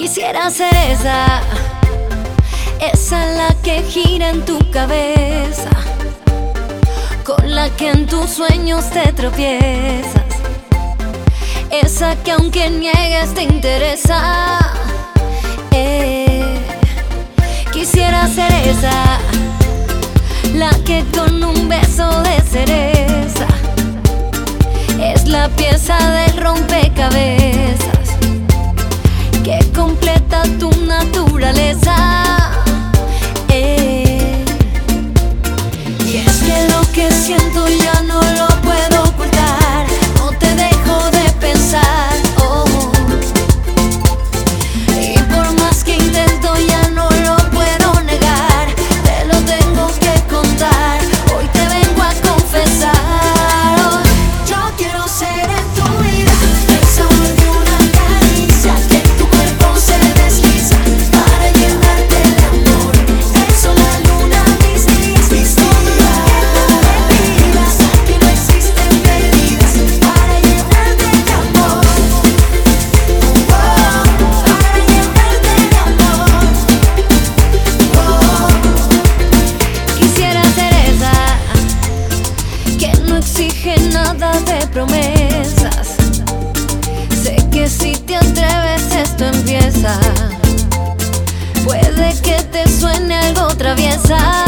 Quisiera ser esa la que gira en tu cabeza, con la que en tus sueños te tropiezas, esa que aunque niegues te interesa. Quisiera ser esa, la que con un beso de cereza es la pieza del rompecabezas que completa tu naturaleza. Y es que lo que siento ya no lo puedo ocultar, no te dejo de pensar, oh. Y por más que intento ya no lo puedo negar, te lo tengo que contar, hoy te vengo a confesar, oh. Yo quiero ser en tu vida el sabor de una caricia, que tu cuerpo se desliza para llenarte de amor. El sol, la luna, mis días, todo lo que tú me pidas. Aquí no existen medidas para llenarte de amor, oh, para llenarte de amor, oh. Quisiera ser esa que no exige nada de promesas. Sé que si te atreves esto empieza. Puede que te suene algo traviesa.